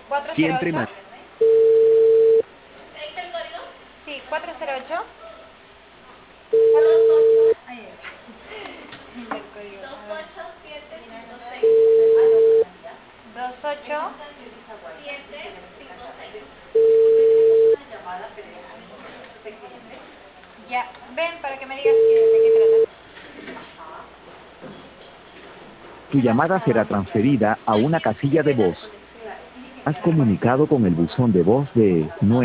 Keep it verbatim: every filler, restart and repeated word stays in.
Siempre cuatro cero ocho. más. ¿Me dice el código? Sí, cuatro cero ocho. Dos ocho Ahí es. El código. dos A ver. ocho siete cinco seis. dos ocho. Siete cinco seis. Ya. Ven para que me digas que, de qué trata. Tu llamada será transferida a una casilla de voz. Has comunicado con el buzón de voz de nueve.